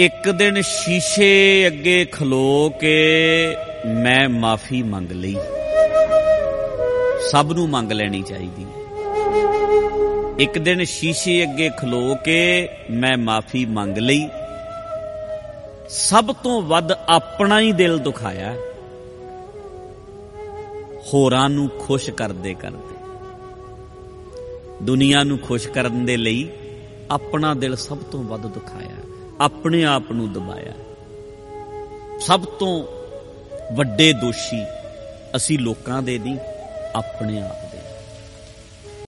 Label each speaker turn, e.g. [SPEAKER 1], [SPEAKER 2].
[SPEAKER 1] ਇੱਕ ਦਿਨ ਸ਼ੀਸ਼ੇ ਅੱਗੇ ਖਲੋ ਕੇ ਮੈਂ ਮਾਫੀ ਮੰਗ ਲਈ। ਸਭ ਨੂੰ ਮੰਗ ਲੈਣੀ ਚਾਹੀਦੀ ਹੈ। ਇੱਕ ਦਿਨ ਸ਼ੀਸ਼ੇ ਅੱਗੇ ਖਲੋ ਕੇ ਮੈਂ ਮਾਫੀ ਮੰਗ ਲਈ। ਸਭ ਤੋਂ ਵੱਧ ਆਪਣਾ ਹੀ ਦਿਲ ਦੁਖਾਇਆ, ਹੋਰਾਂ ਨੂੰ ਖੁਸ਼ ਕਰਦੇ ਕਰਦੇ। ਦੁਨੀਆ ਨੂੰ ਖੁਸ਼ ਕਰਨ ਦੇ ਲਈ ਆਪਣਾ ਦਿਲ ਸਭ ਤੋਂ ਵੱਧ ਦੁਖਾਇਆ, ਆਪਣੇ ਆਪ ਨੂੰ ਦਬਾਇਆ। ਸਭ ਤੋਂ ਵੱਡੇ ਦੋਸ਼ੀ ਅਸੀਂ ਲੋਕਾਂ ਦੇ ਨਹੀਂ, ਆਪਣੇ ਆਪ।